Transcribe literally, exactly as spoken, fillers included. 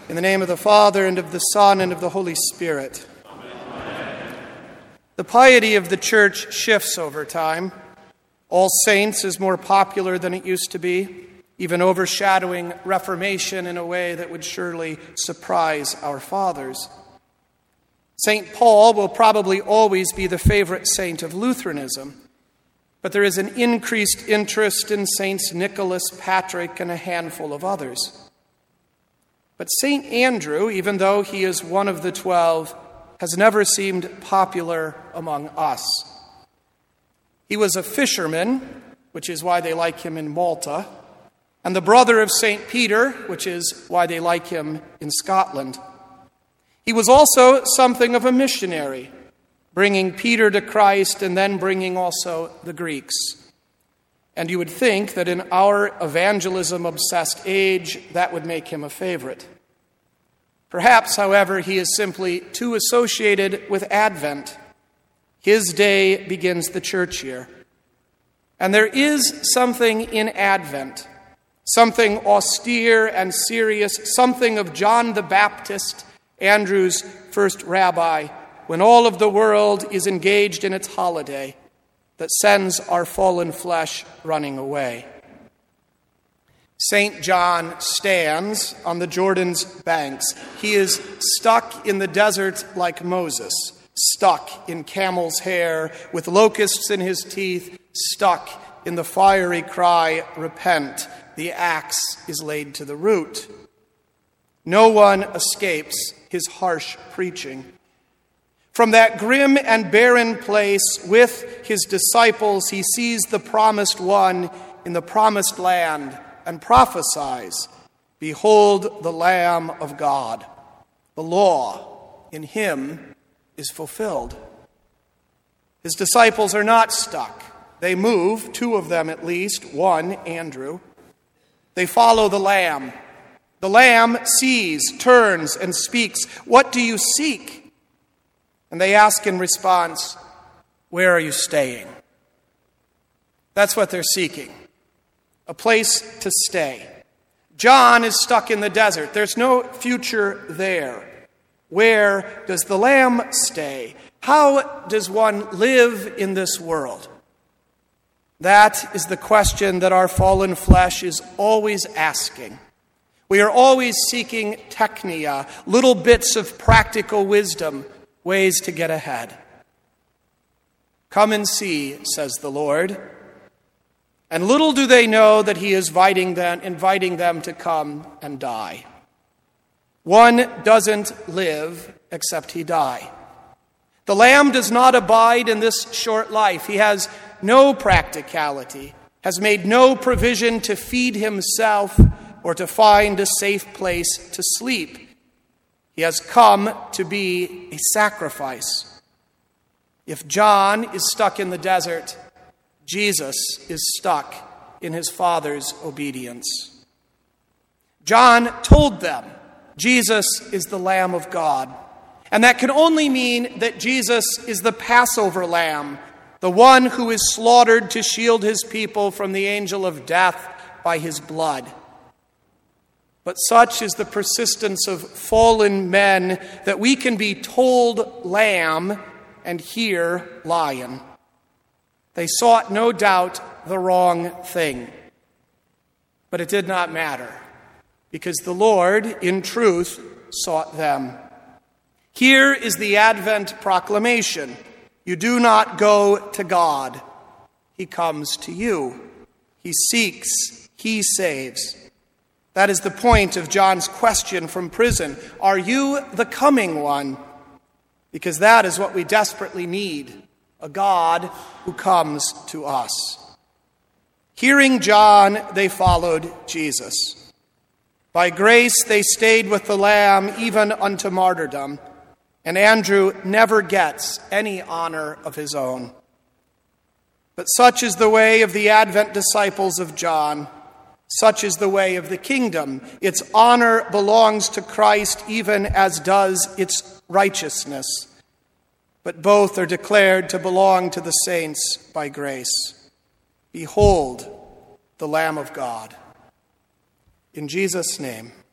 In the name of the Father, and of the Son, and of the Holy Spirit. Amen. The piety of the Church shifts over time. All Saints is more popular than it used to be, even overshadowing Reformation in a way that would surely surprise our fathers. Saint Paul will probably always be the favorite saint of Lutheranism, but there is an increased interest in Saints Nicholas, Patrick, and a handful of others. But Saint Andrew, even though he is one of the twelve, has never seemed popular among us. He was a fisherman, which is why they like him in Malta, and the brother of Saint Peter, which is why they like him in Scotland. He was also something of a missionary, bringing Peter to Christ and then bringing also the Greeks. And you would think that in our evangelism-obsessed age, that would make him a favorite. Perhaps, however, he is simply too associated with Advent. His day begins the church year. And there is something in Advent, something austere and serious, something of John the Baptist, Andrew's first rabbi, when all of the world is engaged in its holiday, that sends our fallen flesh running away. Saint John stands on the Jordan's banks. He is stuck in the desert like Moses, stuck in camel's hair, with locusts in his teeth, stuck in the fiery cry, "Repent, the axe is laid to the root." No one escapes his harsh preaching. From that grim and barren place with his disciples, he sees the promised one in the promised land and prophesies, "Behold the Lamb of God. The law in him is fulfilled." His disciples are not stuck. They move, two of them at least, one, Andrew. They follow the Lamb. The Lamb sees, turns, and speaks, "What do you seek?" And they ask in response, "Where are you staying?" That's what they're seeking, a place to stay. John is stuck in the desert. There's no future there. Where does the Lamb stay? How does one live in this world? That is the question that our fallen flesh is always asking. We are always seeking technia, little bits of practical wisdom, ways to get ahead. "Come and see," says the Lord. And little do they know that he is inviting them, inviting them to come and die. One doesn't live except he die. The Lamb does not abide in this short life. He has no practicality, has made no provision to feed himself or to find a safe place to sleep. He has come to be a sacrifice. If John is stuck in the desert, Jesus is stuck in his Father's obedience. John told them Jesus is the Lamb of God, and that can only mean that Jesus is the Passover Lamb, the one who is slaughtered to shield his people from the angel of death by his blood. But such is the persistence of fallen men that we can be told lamb and hear lion. They sought, no doubt, the wrong thing. But it did not matter, because the Lord, in truth, sought them. Here is the Advent proclamation. You do not go to God. He comes to you. He seeks. He saves. That is the point of John's question from prison. Are you the coming one? Because that is what we desperately need, a God who comes to us. Hearing John, they followed Jesus. By grace they stayed with the Lamb even unto martyrdom, and Andrew never gets any honor of his own. But such is the way of the Advent disciples of John. Such is the way of the kingdom. Its honor belongs to Christ, even as does its righteousness. But both are declared to belong to the saints by grace. Behold, the Lamb of God. In Jesus' name.